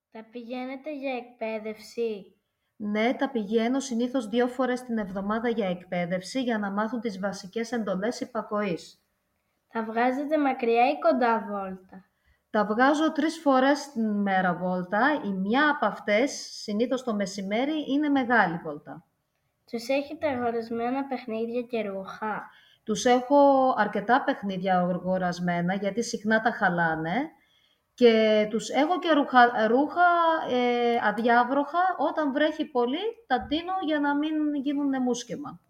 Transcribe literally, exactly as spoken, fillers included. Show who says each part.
Speaker 1: Τα πηγαίνετε για εκπαίδευση?
Speaker 2: Ναι, τα πηγαίνω συνήθως δύο φορές την εβδομάδα για εκπαίδευση για να μάθουν τις βασικές εντολές υπακοής.
Speaker 1: Τα βγάζετε μακριά ή κοντά βόλτα?
Speaker 2: Τα βγάζω τρεις φορές την μέρα βόλτα. Η μια από αυτές, συνήθως το μεσημέρι, είναι μεγάλη βόλτα.
Speaker 1: Τους έχετε αγορασμένα παιχνίδια και ρούχα?
Speaker 2: Τους έχω αρκετά παιχνίδια αγορασμένα, γιατί συχνά τα χαλάνε. Και τους έχω και ρούχα, ρούχα ε, αδιάβροχα. Όταν βρέχει πολύ, τα ντύνω για να μην γίνουν μουσκεμα.